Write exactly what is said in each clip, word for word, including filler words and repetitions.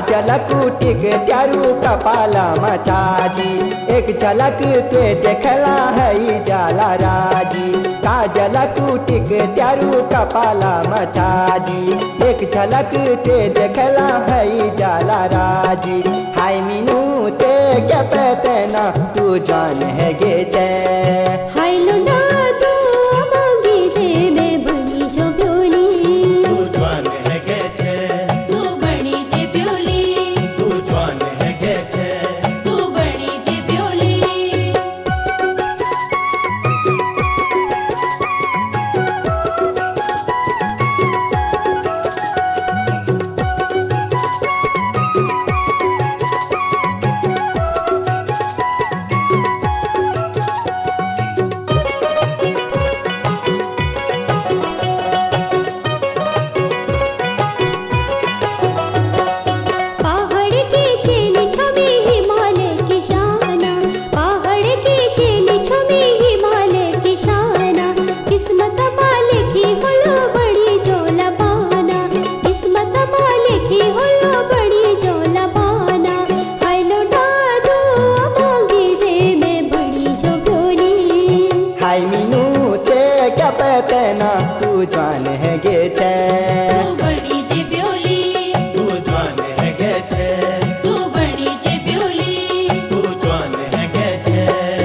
झलक टिक त्यारू कपाला मचाजी, एक झलक ते देखला है जाला राजी। का झलक टिक त्यारू कपाला मचाजी, एक झलक ते देखला है जाला राजी। हाय मीनू ते क्या पते ना तू जान है गे चे। हाय लुंडा तू मांगी दे मैं बनी जो ब्योली, तू जवान है गे छे, तू बनी जे ब्योली, तू जवान है गे छे, तू बनी जे ब्योली। हाय मीनू ते क्या पते ना तू जान है गे चे। तू बनी जे ब्योली, तू जवान है गे छे, तू बनी जे ब्योली। तू जवान है गे छे।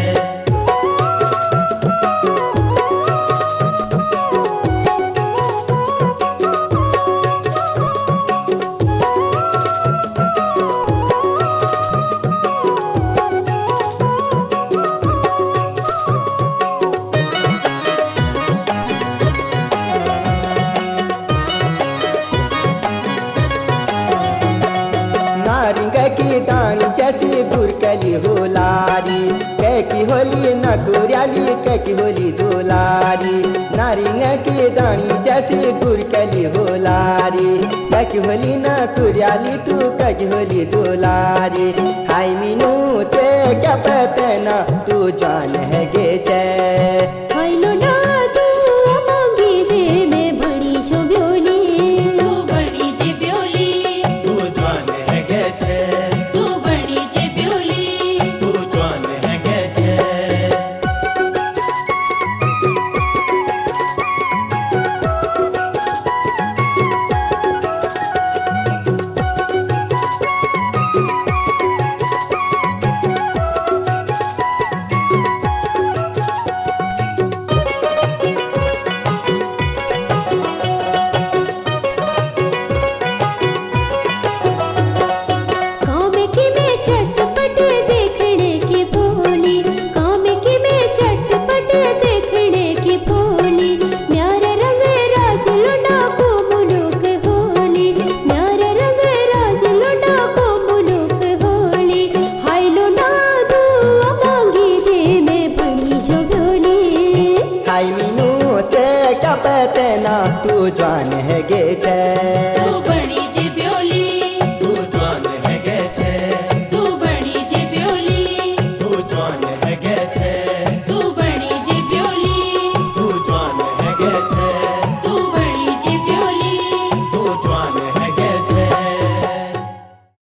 नारिंग की दानी जैसी गुरकली होलारी, कैकी होली न कुरियाली कैकी होली दुलारी। नारिंग की दानी जैसी गुरकली होलारी, कैकी होली न कुरियाली तू कैकी होली दुलारी। हाय मीनू ते क्या पते ना तू जान है गे चे। हाय लुंडा तू मांगी दे मैं बनी जो ब्योली, तू बनी जे ब्योली, तू जवान है गे छे, तू बनी जे ब्योली। तू जवान है गे छे। काम की मैं चटपट देखने की भोली, काम की मैं चटपट देखने की भोली। म्यारा रंग राज लुंडा को मुलुक होली, म्यारा रंग राज लुंडा को मुलुक होली। हाय लुंडा तू मांगी दे मैं बनी जो ब्योली। हाय मीनू ते क्या पते ना तू जान है गे चे। तू बनी